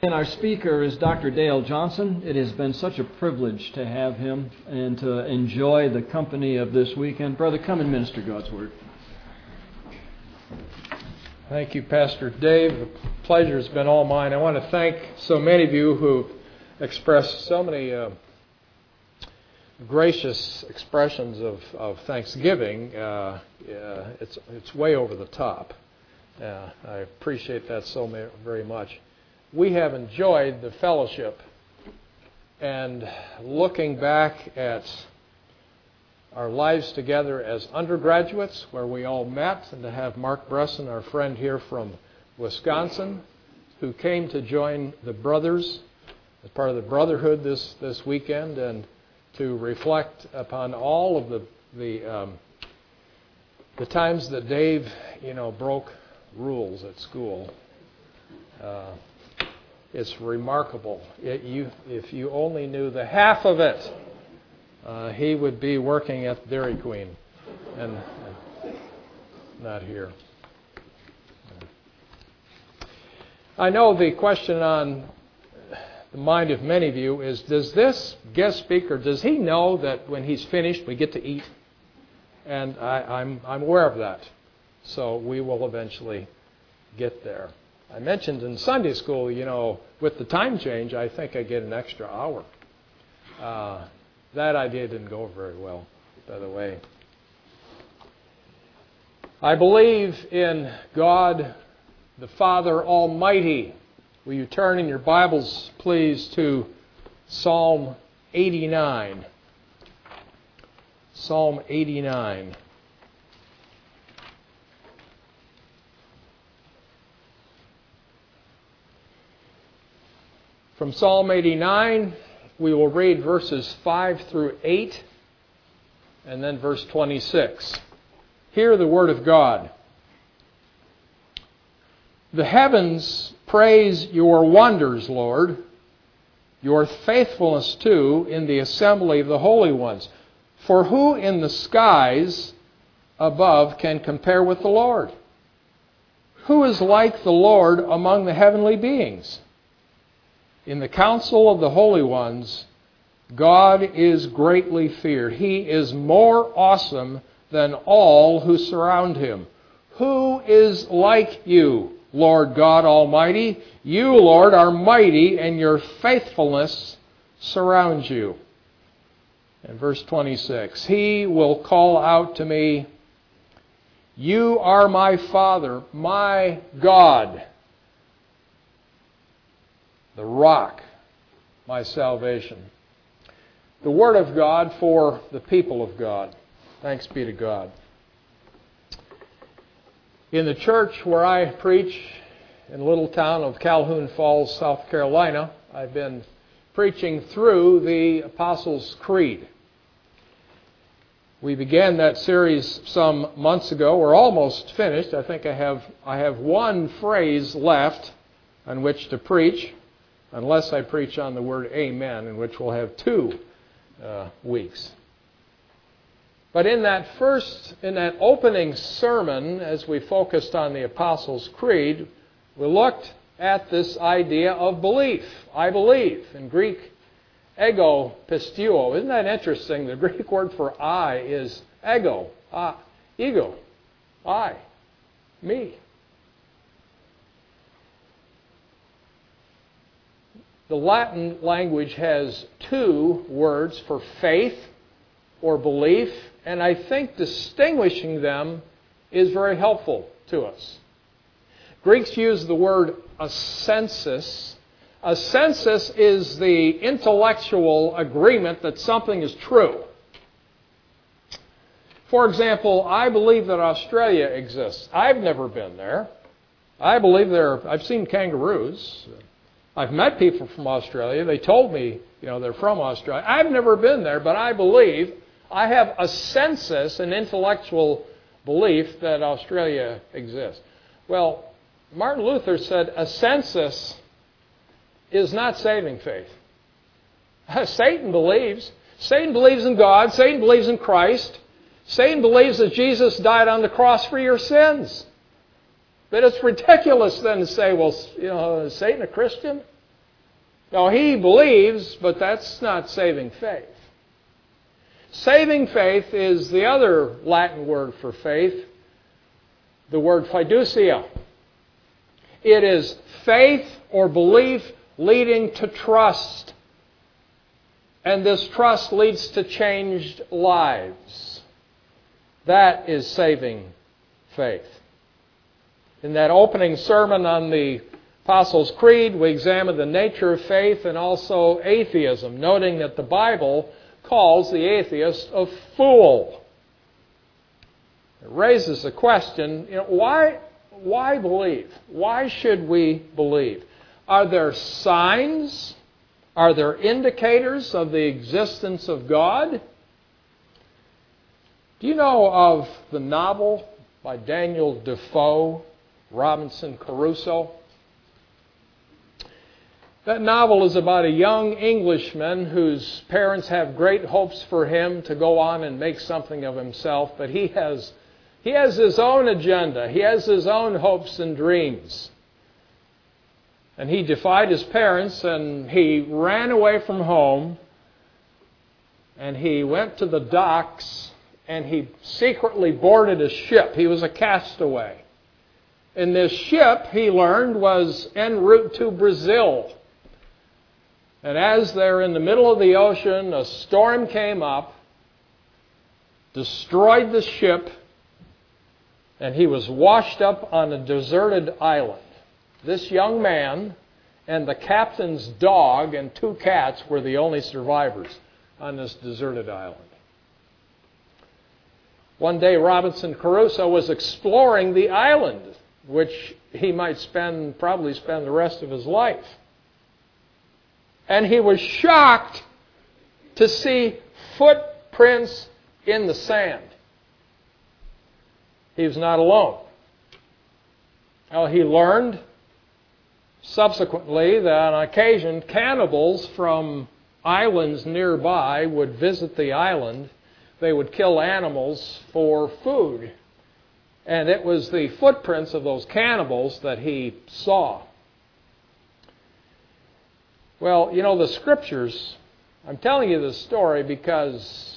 And our speaker is Dr. Dale Johnson. It has been such a privilege to have him and to enjoy the company of this weekend. Brother, come and minister God's Word. Thank you, Pastor Dave. The pleasure has been all mine. I want to thank so many of you who expressed so many gracious expressions of thanksgiving. It's way over the top. I appreciate that so very much. We have enjoyed the fellowship, and looking back at our lives together as undergraduates, where we all met, and to have Mark Bresson, our friend here from Wisconsin, who came to join the brothers as part of the brotherhood this weekend, and to reflect upon all of the times that Dave, broke rules at school. It's remarkable. If you only knew the half of it, he would be working at Dairy Queen and not here. I know the question on the mind of many of you is, does this guest speaker, does he know that when he's finished we get to eat? And I'm aware of that. So we will eventually get there. I mentioned in Sunday school, with the time change, I think I get an extra hour. That idea didn't go very well, by the way. I believe in God, the Father Almighty. Will you turn in your Bibles, please, to Psalm 89. Psalm 89. From Psalm 89, we will read verses 5 through 8, and then verse 26. Hear the word of God. The heavens praise your wonders, Lord, your faithfulness too in the assembly of the holy ones. For who in the skies above can compare with the Lord? Who is like the Lord among the heavenly beings? In the council of the holy ones, God is greatly feared. He is more awesome than all who surround him. Who is like you, Lord God Almighty? You, Lord, are mighty, and your faithfulness surrounds you. And verse 26, He will call out to me, You are my Father, my God, the rock, my salvation. The Word of God for the people of God. Thanks be to God. In the church where I preach in the little town of Calhoun Falls, South Carolina, I've been preaching through the Apostles' Creed. We began that series some months ago. We're almost finished. I think I have one phrase left on which to preach, unless I preach on the word amen, in which we'll have 2 weeks. But in that opening sermon, as we focused on the Apostles' Creed, we looked at this idea of belief. I believe. In Greek, ego pisteuo. Isn't that interesting? The Greek word for I is ego. Ego. I. Me. The Latin language has 2 words for faith or belief, and I think distinguishing them is very helpful to us. Greeks use the word assensus. Assensus is the intellectual agreement that something is true. For example, I believe that Australia exists. I've never been there. I believe I've seen kangaroos. I've met people from Australia. They told me, they're from Australia. I've never been there, but I believe, I have a census, an intellectual belief that Australia exists. Well, Martin Luther said a census is not saving faith. Satan believes. Satan believes in God. Satan believes in Christ. Satan believes that Jesus died on the cross for your sins. But it's ridiculous then to say, well, is Satan a Christian? Now, he believes, but that's not saving faith. Saving faith is the other Latin word for faith, the word fiducia. It is faith or belief leading to trust. And this trust leads to changed lives. That is saving faith. In that opening sermon on the Apostles' Creed, we examine the nature of faith and also atheism, noting that the Bible calls the atheist a fool. It raises the question, why believe? Why should we believe? Are there signs? Are there indicators of the existence of God? Do you know of the novel by Daniel Defoe, Robinson Crusoe? That novel is about a young Englishman whose parents have great hopes for him to go on and make something of himself, but he has his own agenda. He has his own hopes and dreams. And he defied his parents, and he ran away from home, and he went to the docks, and he secretly boarded a ship. He was a castaway. And this ship, he learned, was en route to Brazil. And as they're in the middle of the ocean, a storm came up, destroyed the ship, and he was washed up on a deserted island. This young man and the captain's dog and 2 cats were the only survivors on this deserted island. One day, Robinson Crusoe was exploring the island, which he might probably spend the rest of his life. And he was shocked to see footprints in the sand. He was not alone. Well, he learned subsequently that on occasion cannibals from islands nearby would visit the island. They would kill animals for food. And it was the footprints of those cannibals that he saw. Well, the Scriptures, I'm telling you this story because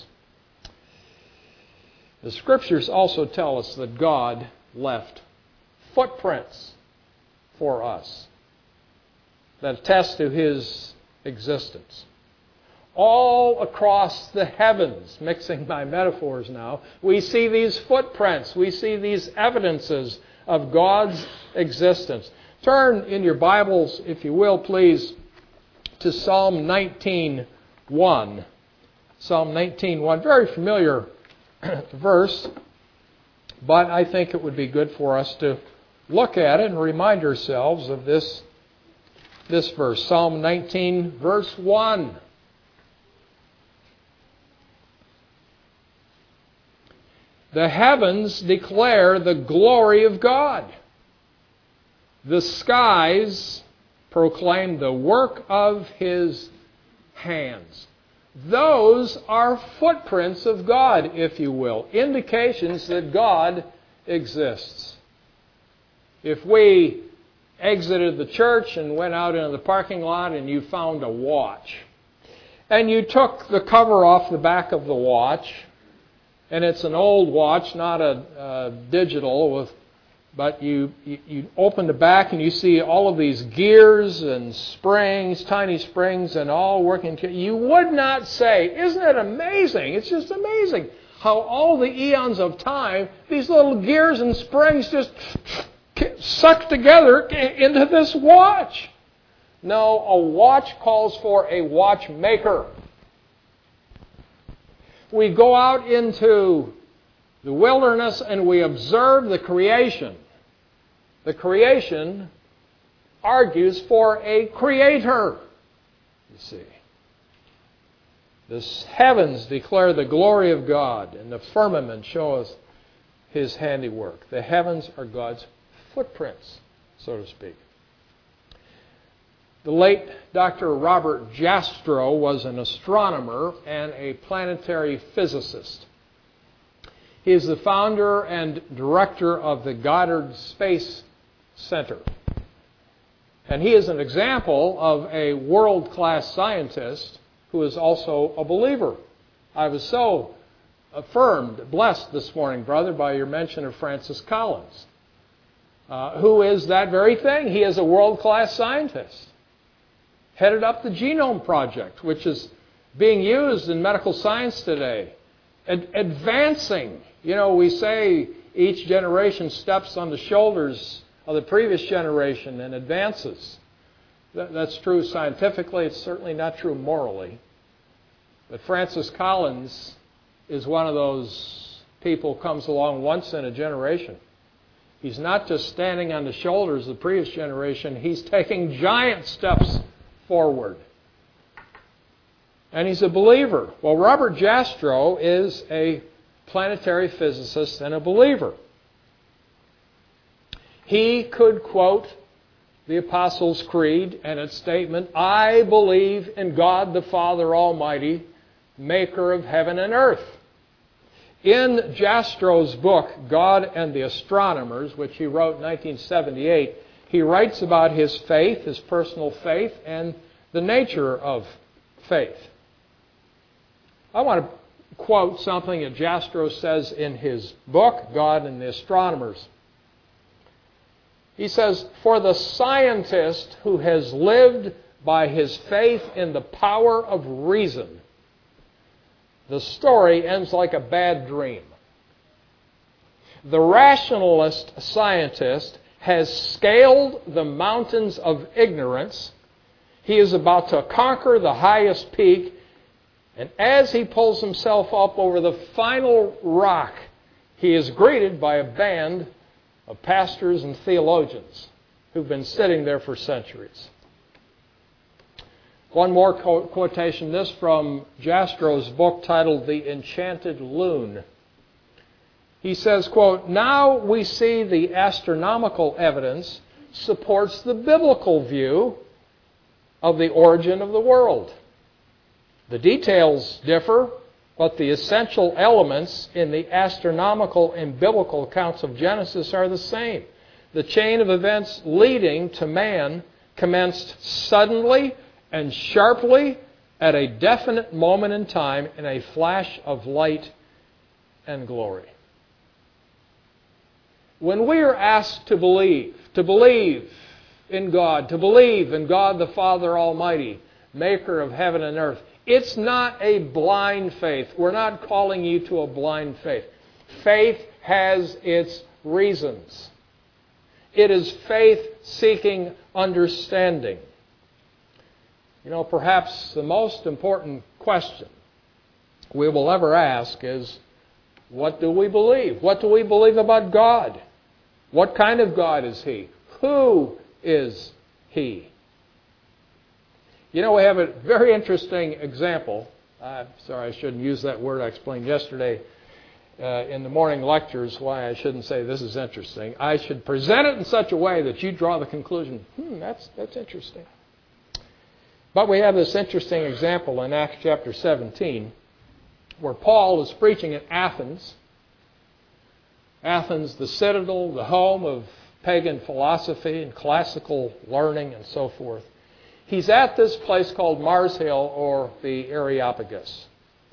the Scriptures also tell us that God left footprints for us that attest to His existence. All across the heavens, mixing my metaphors now, we see these footprints. We see these evidences of God's existence. Turn in your Bibles, if you will, please, to Psalm 19:1. Psalm 19:1, very familiar verse, but I think it would be good for us to look at it and remind ourselves of this verse. Psalm 19, verse 1. The heavens declare the glory of God. The skies proclaim the work of His hands. Those are footprints of God, if you will, indications that God exists. If we exited the church and went out into the parking lot and you found a watch, and you took the cover off the back of the watch, and it's an old watch, not a digital, but you open the back and you see all of these gears and springs, tiny springs, and all working together. You would not say, isn't it amazing? It's just amazing how all the eons of time, these little gears and springs just suck together into this watch. No, a watch calls for a watchmaker. We go out into the wilderness and we observe the creation. The creation argues for a creator, you see. The heavens declare the glory of God, and the firmament shows His handiwork. The heavens are God's footprints, so to speak. The late Dr. Robert Jastrow was an astronomer and a planetary physicist. He is the founder and director of the Goddard Space Center. And he is an example of a world-class scientist who is also a believer. I was so affirmed, blessed this morning, brother, by your mention of Francis Collins, who is that very thing. He is a world-class scientist. Headed up the Genome Project, which is being used in medical science today. Advancing. You know, we say each generation steps on the shoulders of the previous generation and advances. That's true scientifically. It's certainly not true morally. But Francis Collins is one of those people who comes along once in a generation. He's not just standing on the shoulders of the previous generation. He's taking giant steps forward. And he's a believer. Well, Robert Jastrow is a planetary physicist and a believer. He could quote the Apostles' Creed and its statement, "I believe in God the Father Almighty, maker of heaven and earth." In Jastrow's book, God and the Astronomers, which he wrote in 1978, he writes about his faith, his personal faith, and the nature of faith. I want to quote something that Jastrow says in his book, God and the Astronomers. He says, "For the scientist who has lived by his faith in the power of reason, the story ends like a bad dream. The rationalist scientist has scaled the mountains of ignorance. He is about to conquer the highest peak, and as he pulls himself up over the final rock, he is greeted by a band of pastors and theologians who've been sitting there for centuries." One more quotation, this from Jastrow's book titled The Enchanted Loon. He says, quote, "Now we see the astronomical evidence supports the biblical view of the origin of the world. The details differ, but the essential elements in the astronomical and biblical accounts of Genesis are the same. The chain of events leading to man commenced suddenly and sharply at a definite moment in time in a flash of light and glory." When we are asked to believe in God, to believe in God the Father Almighty, maker of heaven and earth, it's not a blind faith. We're not calling you to a blind faith. Faith has its reasons. It is faith seeking understanding. You know, perhaps the most important question we will ever ask is, what do we believe? What do we believe about God? What kind of God is He? Who is He? You know, we have a very interesting example. Sorry, I shouldn't use that word. I explained yesterday in the morning lectures why I shouldn't say this is interesting. I should present it in such a way that you draw the conclusion, that's interesting. But we have this interesting example in Acts chapter 17 where Paul is preaching in Athens. Athens, the citadel, the home of pagan philosophy and classical learning and so forth. He's at this place called Mars Hill or the Areopagus.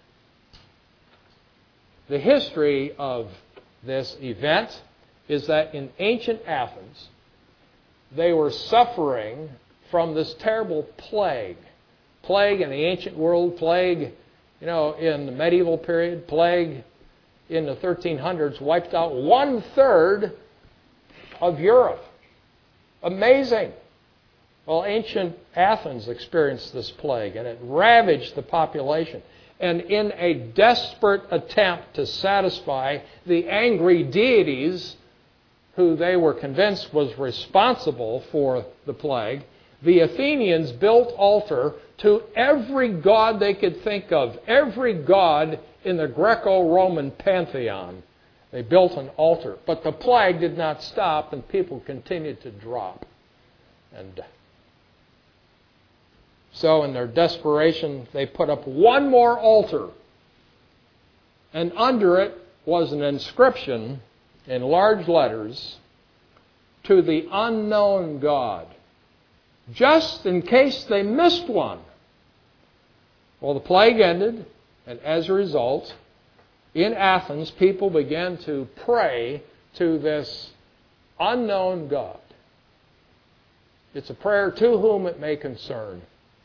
The history of this event is that in ancient Athens, they were suffering from this terrible plague. Plague in the ancient world, plague, in the medieval period, plague in the 1300s wiped out 1/3 of Europe. Amazing. Well, ancient Athens experienced this plague, and it ravaged the population. And in a desperate attempt to satisfy the angry deities who they were convinced was responsible for the plague, the Athenians built altar to every god they could think of, every god in the Greco-Roman pantheon. They built an altar. But the plague did not stop, and people continued to drop. And so in their desperation, they put up one more altar. And under it was an inscription in large letters, "To the unknown God." just in case they missed one. Well, the plague ended, and as a result, in Athens, people began to pray to this unknown God. It's a prayer to whom it may concern.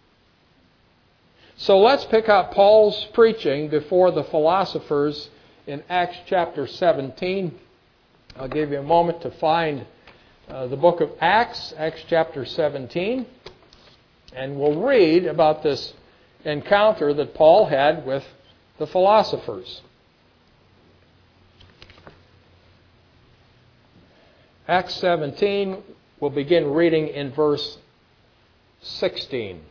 So let's pick up Paul's preaching before the philosophers in Acts chapter 17. I'll give you a moment to find the book of Acts, Acts chapter 17, and we'll read about this encounter that Paul had with the philosophers. Acts 17, we'll begin reading in verse 16.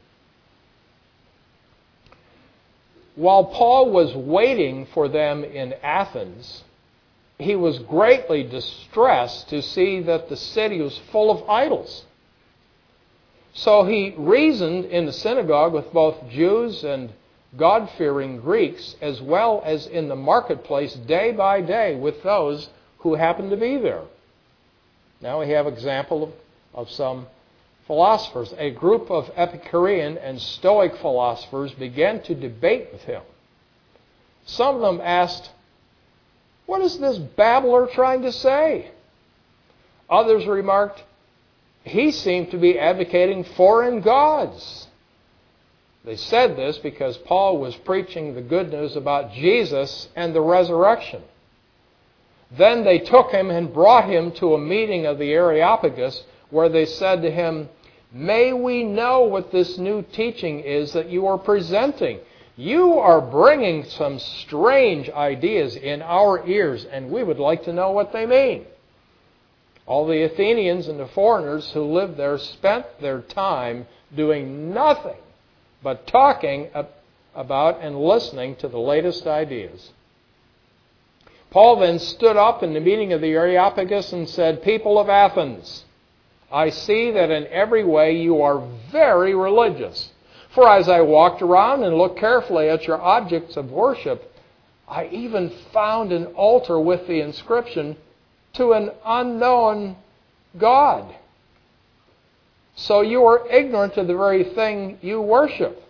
While Paul was waiting for them in Athens, he was greatly distressed to see that the city was full of idols. So he reasoned in the synagogue with both Jews and God-fearing Greeks, as well as in the marketplace day by day with those who happened to be there. Now we have an example of some philosophers. A group of Epicurean and Stoic philosophers began to debate with him. Some of them asked, "What is this babbler trying to say?" Others remarked, "He seemed to be advocating foreign gods." They said this because Paul was preaching the good news about Jesus and the resurrection. Then they took him and brought him to a meeting of the Areopagus, where they said to him, "May we know what this new teaching is that you are presenting? You are bringing some strange ideas in our ears, and we would like to know what they mean." All the Athenians and the foreigners who lived there spent their time doing nothing but talking about and listening to the latest ideas. Paul then stood up in the meeting of the Areopagus and said, "People of Athens, I see that in every way you are very religious. For as I walked around and looked carefully at your objects of worship, I even found an altar with the inscription, 'To an unknown God.' So you are ignorant of the very thing you worship.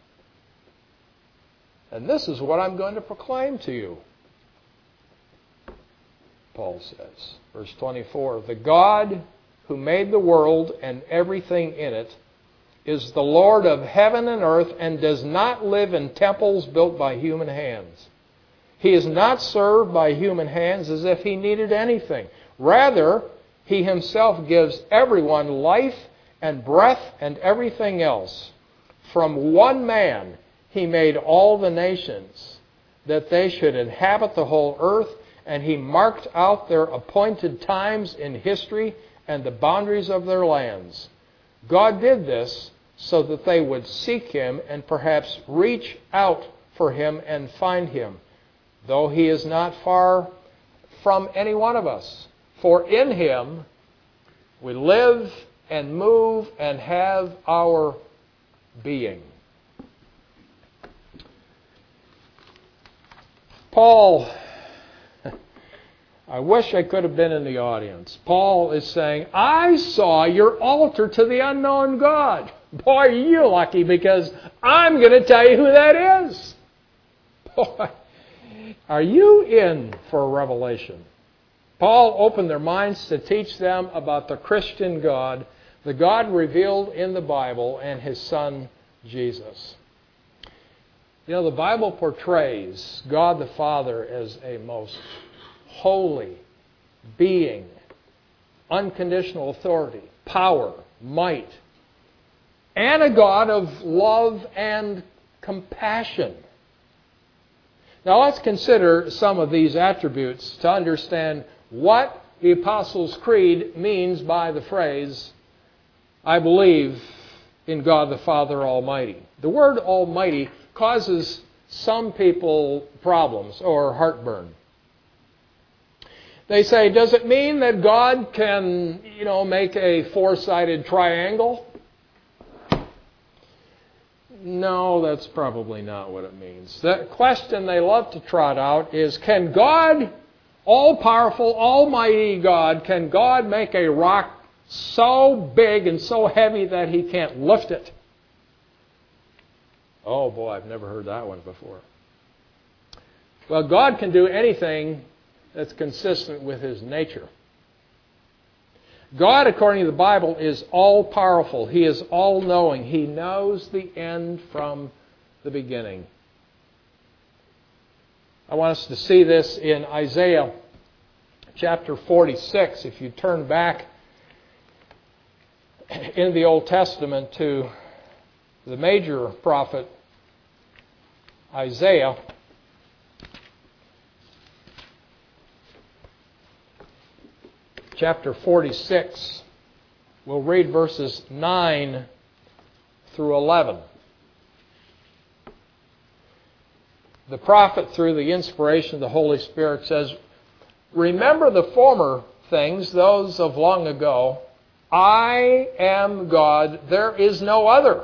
And this is what I'm going to proclaim to you," Paul says. Verse 24, "The God who made the world and everything in it is the Lord of heaven and earth and does not live in temples built by human hands. He is not served by human hands as if he needed anything. Rather, he himself gives everyone life and breath and everything else. From one man he made all the nations, that they should inhabit the whole earth, and he marked out their appointed times in history and the boundaries of their lands. God did this so that they would seek him and perhaps reach out for him and find him, though he is not far from any one of us. For in him we live and move and have our being." Paul, I wish I could have been in the audience. Paul is saying, "I saw your altar to the unknown God." Boy, are you lucky, because I'm going to tell you who that is. Boy, are you in for a revelation? Paul opened their minds to teach them about the Christian God, the God revealed in the Bible, and his Son, Jesus. You know, the Bible portrays God the Father as a most holy being, unconditional authority, power, might, and a God of love and compassion. Now let's consider some of these attributes to understand what the Apostles' Creed means by the phrase, "I believe in God the Father Almighty." The word Almighty causes some people problems or heartburn. They say, does it mean that God can, make a four-sided triangle? No, that's probably not what it means. The question they love to trot out is, can God, all-powerful, almighty God, can God make a rock so big and so heavy that he can't lift it. Oh boy, I've never heard that one before. Well, God can do anything that's consistent with His nature. God, according to the Bible, is all-powerful. He is all-knowing. He knows the end from the beginning. I want us to see this in Isaiah chapter 46. If you turn back in the Old Testament to the major prophet Isaiah, chapter 46, we'll read verses 9 through 11. The prophet, through the inspiration of the Holy Spirit, says, "Remember the former things, those of long ago. I am God, there is no other.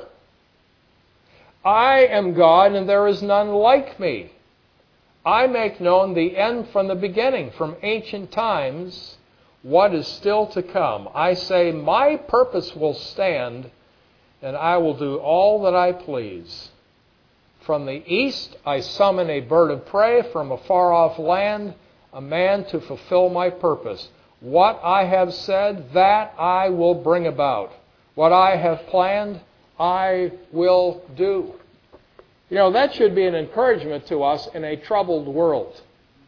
I am God, and there is none like me. I make known the end from the beginning, from ancient times, what is still to come. I say, my purpose will stand, and I will do all that I please. From the east I summon a bird of prey, from a far-off land, a man to fulfill my purpose. What I have said, that I will bring about. What I have planned, I will do." You know, that should be an encouragement to us in a troubled world.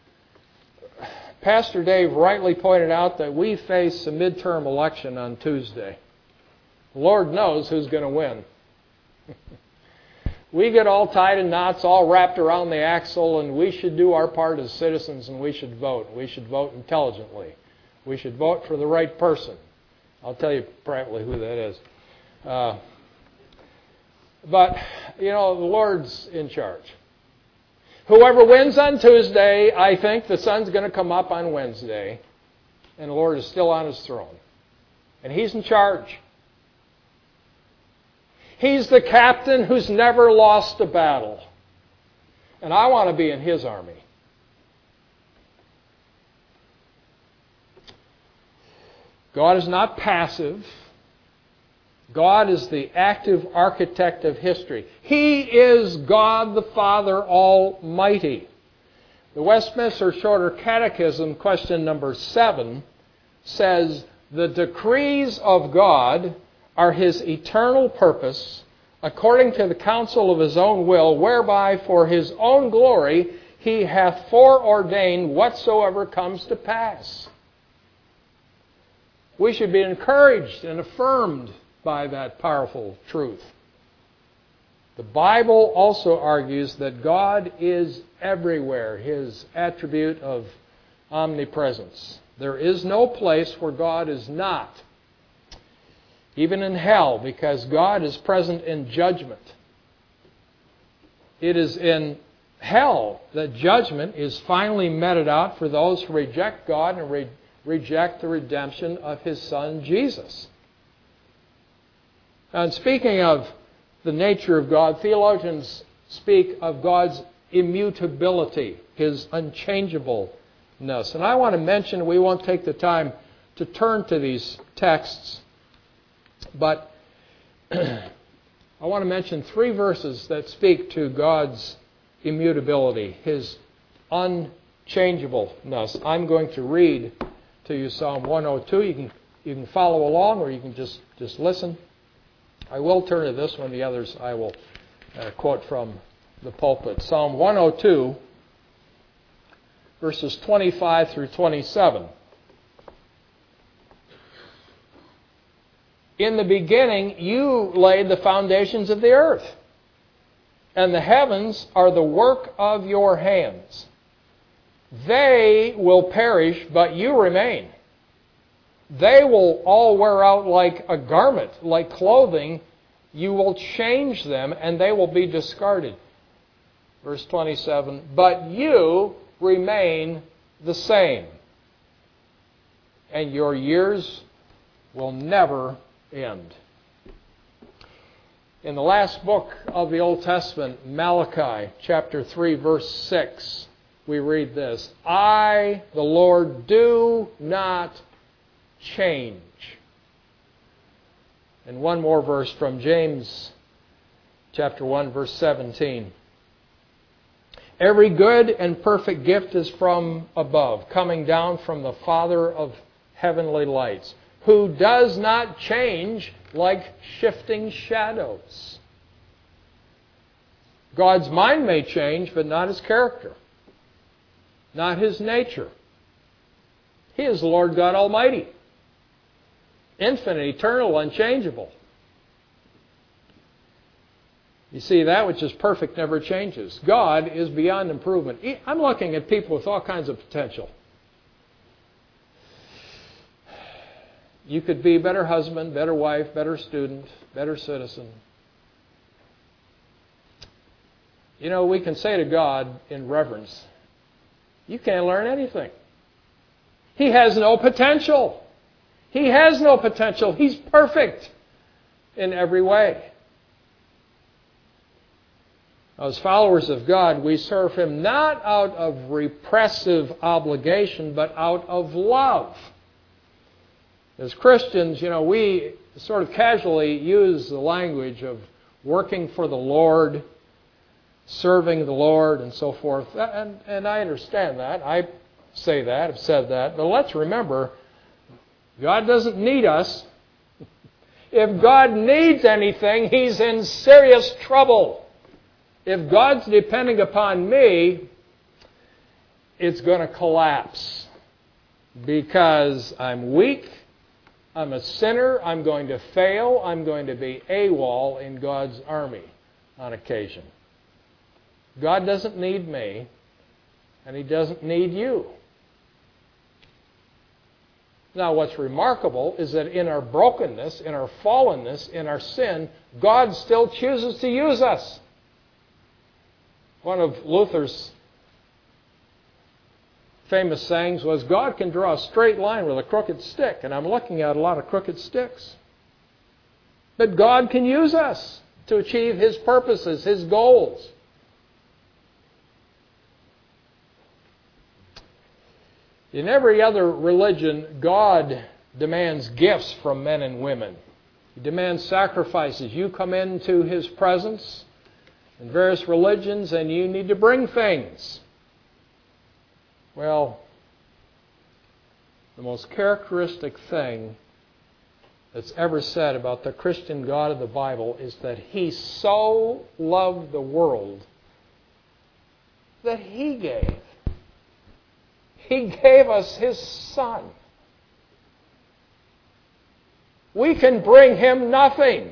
Pastor Dave rightly pointed out that we face a midterm election on Tuesday. The Lord knows who's going to win. We get all tied in knots, all wrapped around the axle, and we should do our part as citizens, and we should vote. We should vote intelligently. We should vote for the right person. I'll tell you privately who that is. But, you know, the Lord's in charge. Whoever wins on Tuesday, I think the sun's going to come up on Wednesday, and the Lord is still on His throne. And He's in charge. He's the captain who's never lost a battle. And I want to be in His army. God is not passive. God is the active architect of history. He is God the Father Almighty. The Westminster Shorter Catechism, question number 7, says, "The decrees of God are His eternal purpose, according to the counsel of His own will, whereby for His own glory He hath foreordained whatsoever comes to pass." We should be encouraged and affirmed by that powerful truth. The Bible also argues that God is everywhere, His attribute of omnipresence. There is no place where God is not, even in hell, because God is present in judgment. It is in hell that judgment is finally meted out for those who reject God and reject the redemption of His Son, Jesus. And speaking of the nature of God, theologians speak of God's immutability, His unchangeableness. And I want to mention, we won't take the time to turn to these texts, but I want to mention 3 verses that speak to God's immutability, His unchangeableness. I'm going to read to you Psalm 102. You can follow along, or you can just listen. I will turn to this one. The others I will quote from the pulpit. Psalm 102, verses 25 through 27. "In the beginning you laid the foundations of the earth, and the heavens are the work of your hands. They will perish, but you remain. They will all wear out like a garment, like clothing. You will change them, and they will be discarded." Verse 27, "But you remain the same, and your years will never end." In the last book of the Old Testament, Malachi, chapter 3, verse 6, we read this: "I, the Lord, do not change. And one more verse from James chapter 1, verse 17. Every good and perfect gift is from above, coming down from the Father of heavenly lights, who does not change like shifting shadows. God's mind may change, but not His character, not His nature. He is the Lord God Almighty, infinite, eternal, unchangeable. You see, that which is perfect never changes. God is beyond improvement. I'm looking at people with all kinds of potential. You could be a better husband, better wife, better student, better citizen. You know, we can say to God in reverence, you can't learn anything. He has no potential. He has no potential. He's perfect in every way. As followers of God, we serve Him not out of repressive obligation, but out of love. As Christians, you know, we sort of casually use the language of working for the Lord, serving the Lord, and so forth. And I understand that. I say that, I've said that. But let's remember, God doesn't need us. If God needs anything, He's in serious trouble. If God's depending upon me, it's going to collapse because I'm weak, I'm a sinner, I'm going to fail, I'm going to be AWOL in God's army on occasion. God doesn't need me, and He doesn't need you. Now, what's remarkable is that in our brokenness, in our fallenness, in our sin, God still chooses to use us. One of Luther's famous sayings was, God can draw a straight line with a crooked stick. And I'm looking at a lot of crooked sticks. But God can use us to achieve His purposes, His goals. In every other religion, God demands gifts from men and women. He demands sacrifices. You come into His presence in various religions, and you need to bring things. Well, the most characteristic thing that's ever said about the Christian God of the Bible is that He so loved the world that He gave. He gave us His Son. We can bring Him nothing.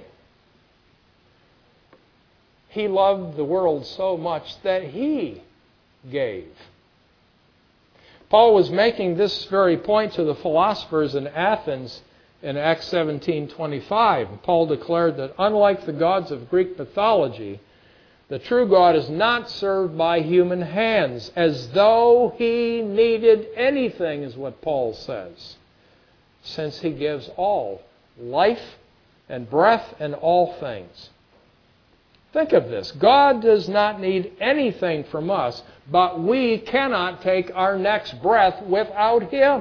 He loved the world so much that He gave. Paul was making this very point to the philosophers in Athens in Acts 17:25. Paul declared that unlike the gods of Greek mythology, the true God is not served by human hands, as though He needed anything, is what Paul says, since He gives all life and breath and all things. Think of this. God does not need anything from us, but we cannot take our next breath without Him.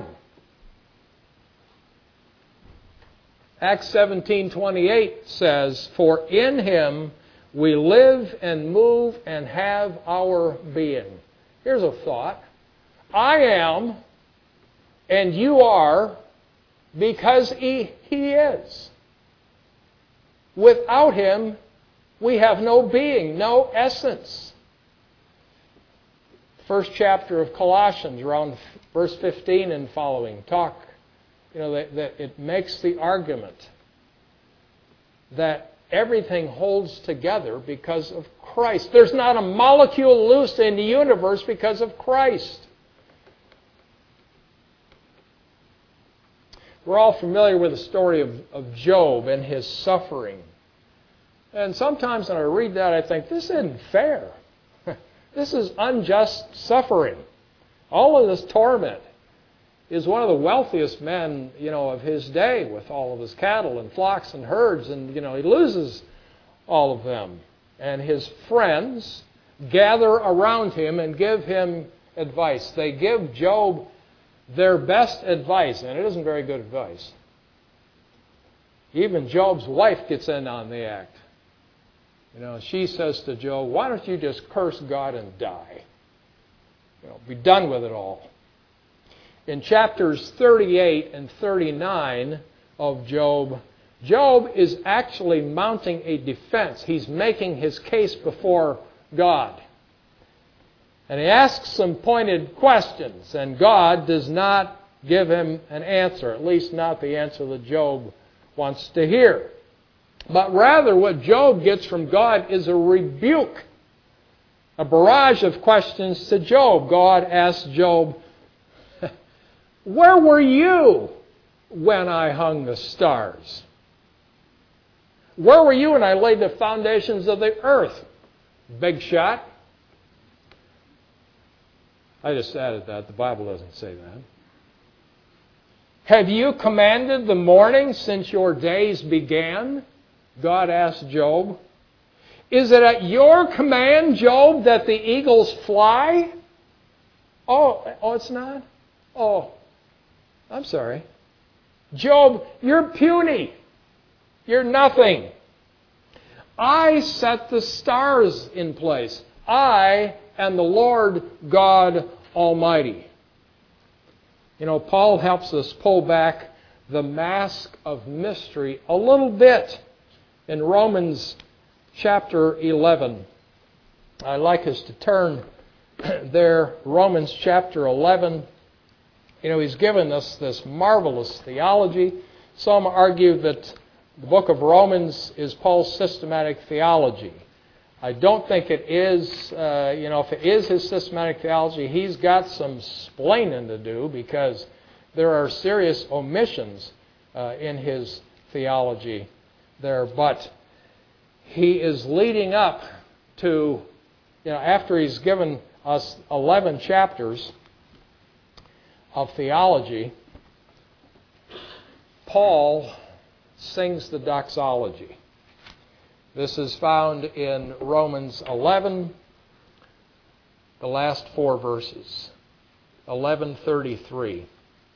Acts 17:28 says, For in Him we live and move and have our being. Here's a thought. I am and you are because He is. Without Him, we have no being, no essence. First chapter of Colossians, around verse 15 and following, that it makes the argument that everything holds together because of Christ. There's not a molecule loose in the universe because of Christ. We're all familiar with the story of Job and his suffering. And sometimes when I read that, I think, this isn't fair. This is unjust suffering. All of this torment. Is one of the wealthiest men, of his day, with all of his cattle and flocks and herds, and he loses all of them. And his friends gather around him and give him advice. They give Job their best advice, and it isn't very good advice. Even Job's wife gets in on the act. She says to Job, why don't you just curse God and die? Be done with it all. In chapters 38 and 39 of Job, Job is actually mounting a defense. He's making his case before God. And he asks some pointed questions, and God does not give him an answer, at least not the answer that Job wants to hear. But rather what Job gets from God is a rebuke, a barrage of questions to Job. God asks Job, where were you when I hung the stars? Where were you when I laid the foundations of the earth? Big shot. I just added that. The Bible doesn't say that. Have you commanded the morning since your days began? God asked Job. Is it at your command, Job, that the eagles fly? Oh, it's not? Oh, I'm sorry. Job, you're puny. You're nothing. I set the stars in place. I am the Lord God Almighty. Paul helps us pull back the mask of mystery a little bit in Romans chapter 11. I'd like us to turn there, Romans chapter 11. He's given us this marvelous theology. Some argue that the book of Romans is Paul's systematic theology. I don't think it is. If it is his systematic theology, he's got some splaining to do because there are serious omissions in his theology there. But he is leading up to, after he's given us 11 chapters of theology, Paul sings the doxology. This is found in Romans 11, the last 4 verses, 11:33.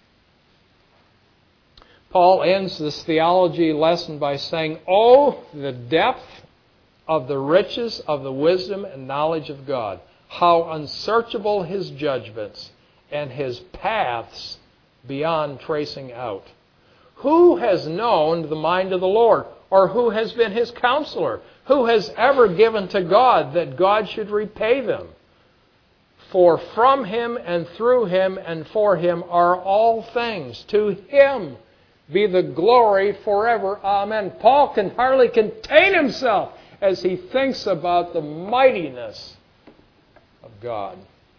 Paul ends this theology lesson by saying, "Oh, the depth of the riches of the wisdom and knowledge of God, how unsearchable His judgments and His paths beyond tracing out. Who has known the mind of the Lord? Or who has been His counselor? Who has ever given to God that God should repay them? For from Him and through Him and for Him are all things. To Him be the glory forever. Amen." Paul can hardly contain himself as he thinks about the mightiness of God.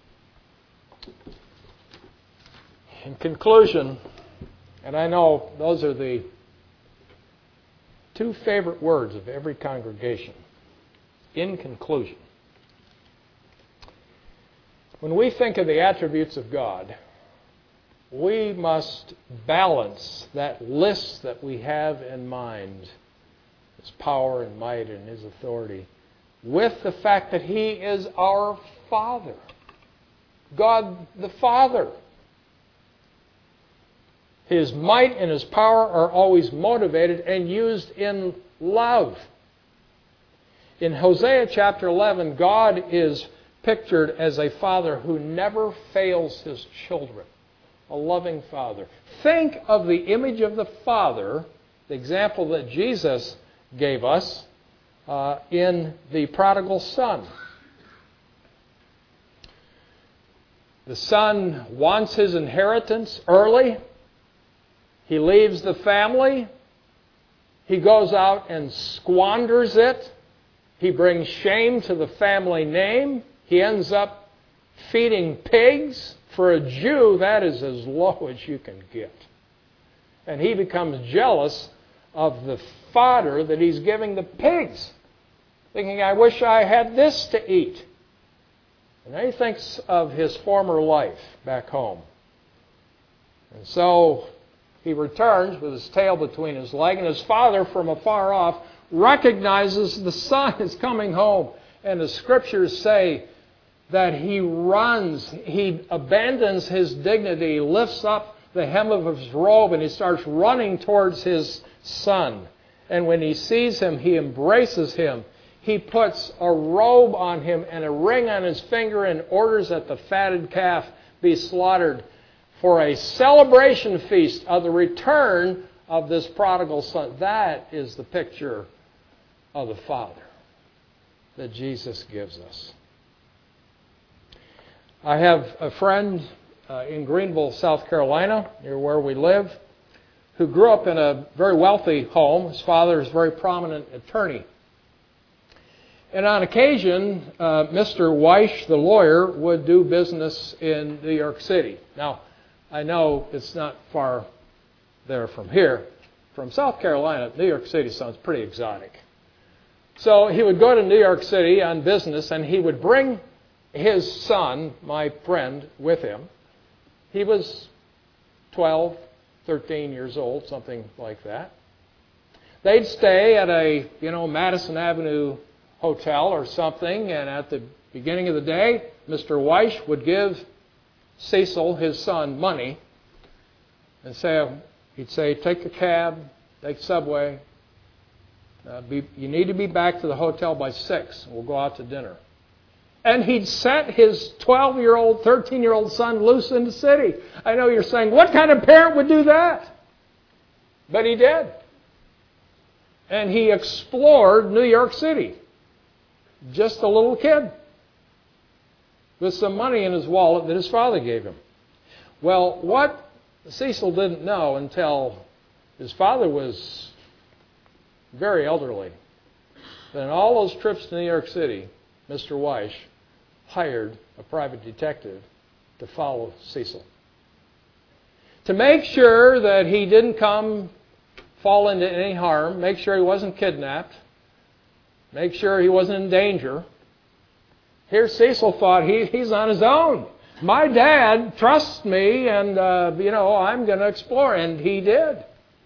In conclusion, and I know those are the 2 favorite words of every congregation. In conclusion, when we think of the attributes of God, we must balance that list that we have in mind, His power and might and His authority, with the fact that He is our Father. God the Father. His might and His power are always motivated and used in love. In Hosea chapter 11, God is pictured as a father who never fails His children. A loving Father. Think of the image of the Father, the example that Jesus gave us in the prodigal son. The son wants his inheritance early. He leaves the family. He goes out and squanders it. He brings shame to the family name. He ends up feeding pigs. For a Jew, that is as low as you can get. And he becomes jealous of the fodder that he's giving the pigs, thinking, I wish I had this to eat. And then he thinks of his former life back home. And so he returns with his tail between his legs, and his father from afar off recognizes the son is coming home. And the Scriptures say that he runs, he abandons his dignity, lifts up the hem of his robe, and he starts running towards his son. And when he sees him, he embraces him. He puts a robe on him and a ring on his finger and orders that the fatted calf be slaughtered for a celebration feast of the return of this prodigal son. That is the picture of the Father that Jesus gives us. I have a friend in Greenville, South Carolina, near where we live, who grew up in a very wealthy home. His father is a very prominent attorney. And on occasion, Mr. Weish, the lawyer, would do business in New York City. Now, I know it's not far there from here. From South Carolina, New York City sounds pretty exotic. So he would go to New York City on business, and he would bring his son, my friend, with him. He was 12, 13 years old, something like that. They'd stay at a, Madison Avenue hotel or something, and at the beginning of the day, Mr. Weish would give Cecil, his son, money, and he'd say, take a cab, take subway. You need to be back to the hotel by 6. We'll go out to dinner. And he'd set his 12-year-old, 13-year-old son loose in the city. I know you're saying, what kind of parent would do that? But he did. And he explored New York City. Just a little kid. With some money in his wallet that his father gave him. Well, what Cecil didn't know until his father was very elderly, that in all those trips to New York City, Mr. Weish hired a private detective to follow Cecil. To make sure that he didn't fall into any harm, make sure he wasn't kidnapped, make sure he wasn't in danger. Here Cecil thought he's on his own. My dad trusts me, and, I'm going to explore. And he did.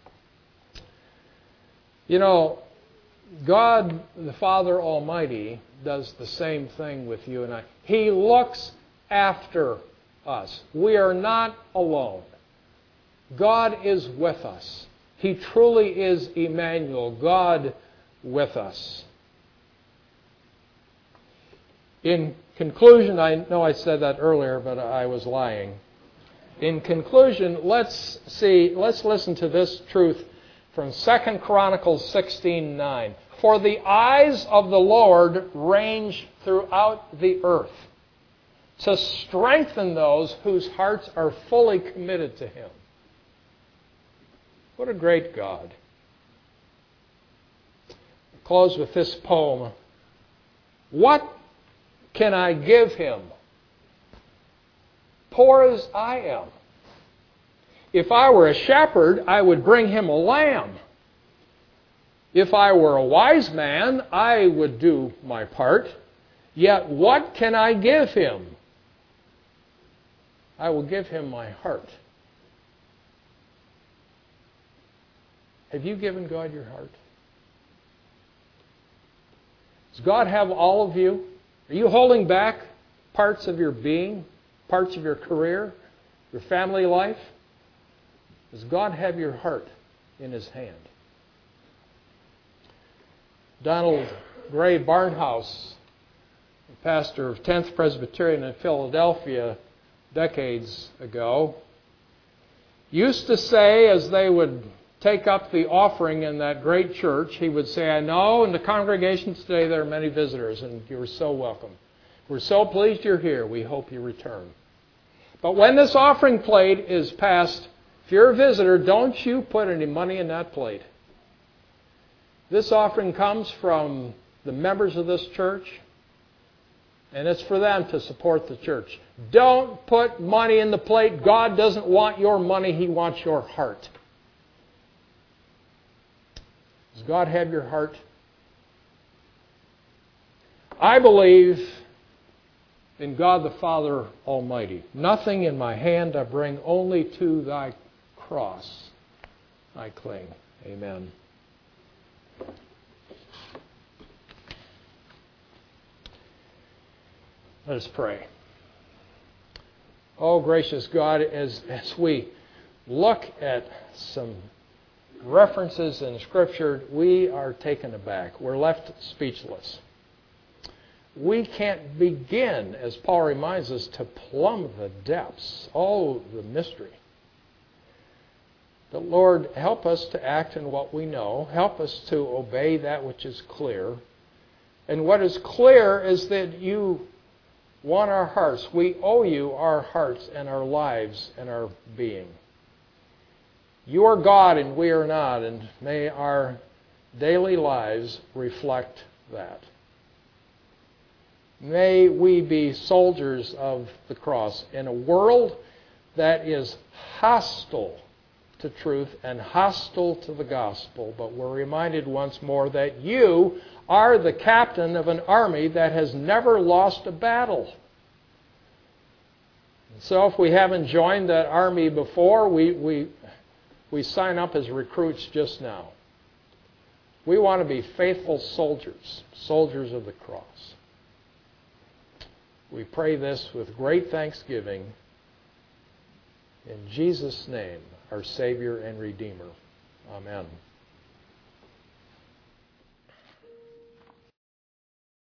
God, the Father Almighty, does the same thing with you and I. He looks after us. We are not alone. God is with us. He truly is Emmanuel, God with us. In conclusion, I know I said that earlier, but I was lying. In conclusion, let's listen to this truth from 2 Chronicles 16:9. For the eyes of the Lord range throughout the earth to strengthen those whose hearts are fully committed to Him. What a great God. I'll close with this poem. What can I give Him, poor as I am? If I were a shepherd, I would bring Him a lamb. If I were a wise man, I would do my part. Yet what can I give Him? I will give Him my heart. Have you given God your heart? Does God have all of you? Are you holding back parts of your being, parts of your career, your family life? Does God have your heart in His hand? Donald Gray Barnhouse, pastor of 10th Presbyterian in Philadelphia decades ago, used to say, as they would take up the offering in that great church, he would say, I know in the congregation today there are many visitors, and you're so welcome. We're so pleased you're here. We hope you return. But when this offering plate is passed, if you're a visitor, don't you put any money in that plate. This offering comes from the members of this church, and it's for them to support the church. Don't put money in the plate. God doesn't want your money. He wants your heart. Does God have your heart? I believe in God the Father Almighty. Nothing in my hand I bring, only to Thy cross I cling. Amen. Let us pray. Oh, gracious God, as we look at some references in Scripture, we are taken aback. We're left speechless. We can't begin, as Paul reminds us, to plumb the depths. Oh, the mystery. But Lord, help us to act in what we know. Help us to obey that which is clear. And what is clear is that you want our hearts. We owe you our hearts and our lives and our being. You are God and we are not, and may our daily lives reflect that. May we be soldiers of the cross in a world that is hostile to truth and hostile to the gospel, but we're reminded once more that you are the captain of an army that has never lost a battle. So if we haven't joined that army before, we sign up as recruits just now. We want to be faithful soldiers, soldiers of the cross. We pray this with great thanksgiving in Jesus' name, our Savior and Redeemer. Amen.